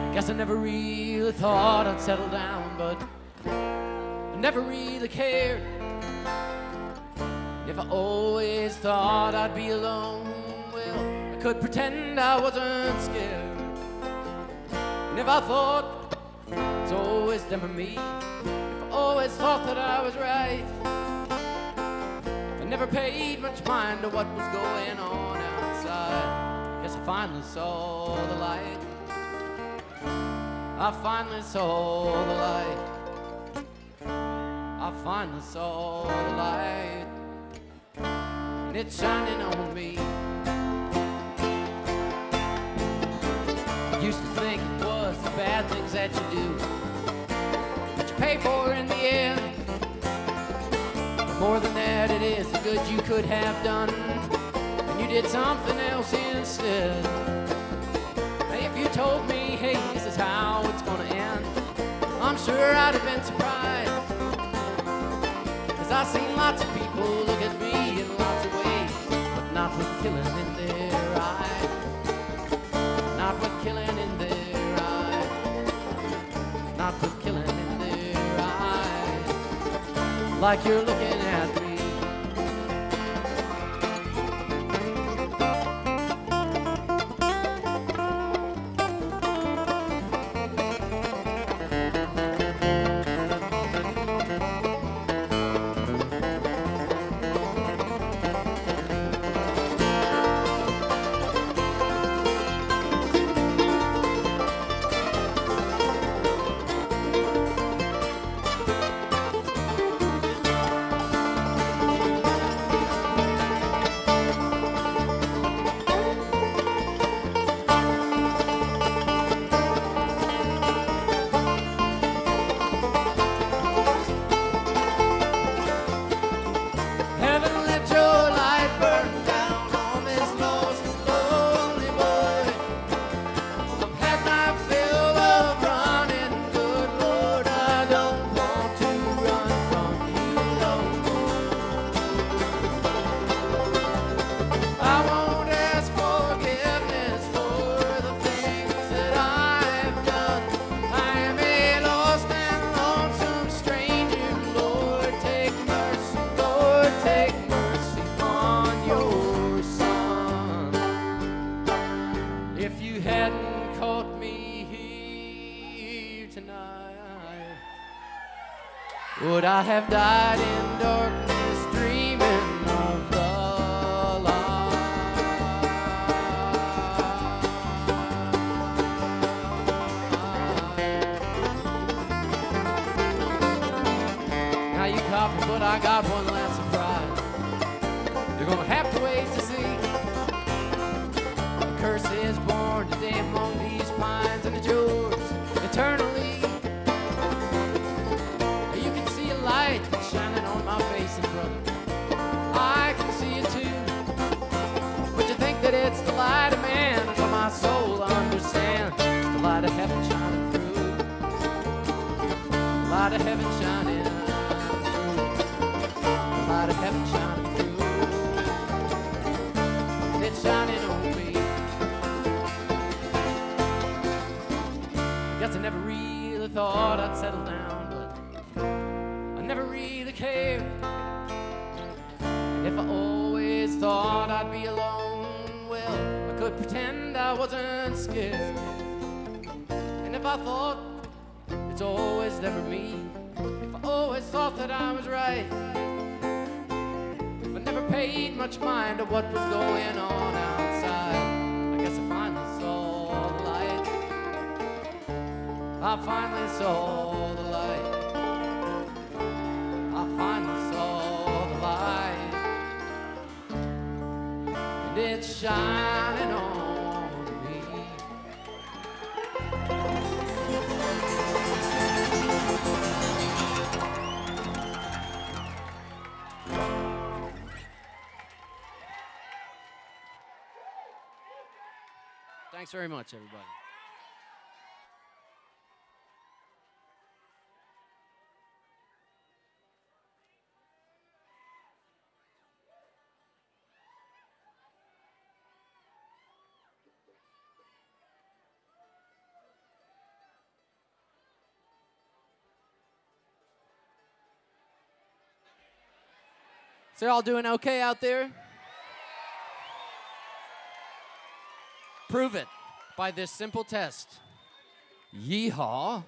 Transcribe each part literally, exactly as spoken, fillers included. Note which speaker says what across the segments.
Speaker 1: Guess I never really thought I'd settle down, but I never really cared. And if I always thought I'd be alone, well, I could pretend I wasn't scared. And if I thought it's always them or me, if I always thought that I was right, if I never paid much mind to what was going on outside, guess I finally saw the light. I finally saw the light. I finally saw the light, and it's shining on me. I used to think it was the bad things that you do that you pay for in the end. But more than that, it is the good you could have done, and you did something else instead. If you told me, hey, this is how it's gonna end, I'm sure I'd have been surprised. Cause I've seen lots of people look at me in lots of ways, but not with killing in their eyes. Not with killing in their eyes. Not with killing in their eyes. Like you're looking at me. Would I have died in darkness dreaming of the light? Now you copy, but I got one last surprise. You're gonna have to wait to see. The curse is born today among these pines, and it's yours eternally. Light shining on my face, and brother, I can see it too. But you think that it's the light of man, but my soul understands it's the light of heaven shining through. The light of heaven shining through. The light of heaven shining through. And it's shining on me. I guess I never really thought I'd settle down. Never really cared. And if I always thought I'd be alone, well, I could pretend I wasn't scared. And if I thought it's always them or me, if I always thought that I was right, if I never paid much mind to what was going on outside, I guess I finally saw the light. I finally saw the light. I finally saw the light, and it's shining on me. Thanks very much, everybody. So y'all doing okay out there? Prove it by this simple test. Yeehaw.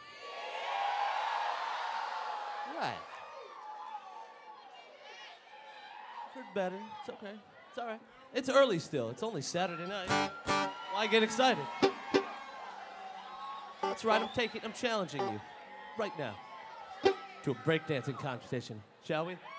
Speaker 1: Right.
Speaker 2: Heard better. It's okay. It's all right. It's early still. It's only Saturday night. Why get excited? That's right. I'm taking. I'm challenging you right now to a breakdancing competition. Shall we?